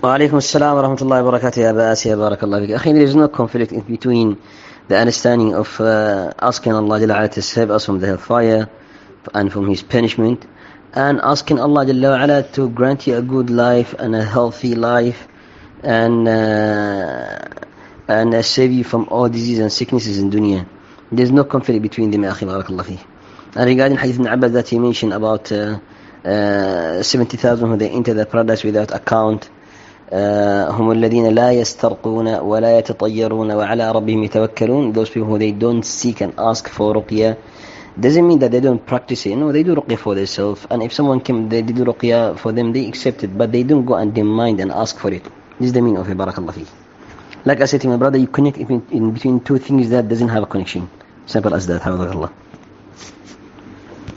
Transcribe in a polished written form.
وعليكم السلام ورحمة الله وبركاته يا أبا آسيا بارك الله فيك. أخي, there is no conflict in between the understanding of asking Allah Jalla wa'ala to save us from the hellfire and from His punishment, and asking Allah Jalla wa'ala to grant you a good life and a healthy life and save you from all diseases and sicknesses in dunya. There is no conflict between them, أخي بارك الله فيك. And regarding Hadith Ibn Abbas that he mentioned about 70,000 who they enter the paradise without account, هم الذين لا يسترقون ولا يتطيرون وعلى ربهم يتوكلون. Those people who they don't seek and ask for ruqya, doesn't mean that they don't practice it. No, they do ruqya for themselves, and if someone came, they do ruqya for them, they accept it, but they don't go and demand and ask for it. This is the meaning of it. Barakallah fi. Like I said to my brother, you connect in between two things that doesn't have a connection. Simple as that. Alhamdulillah.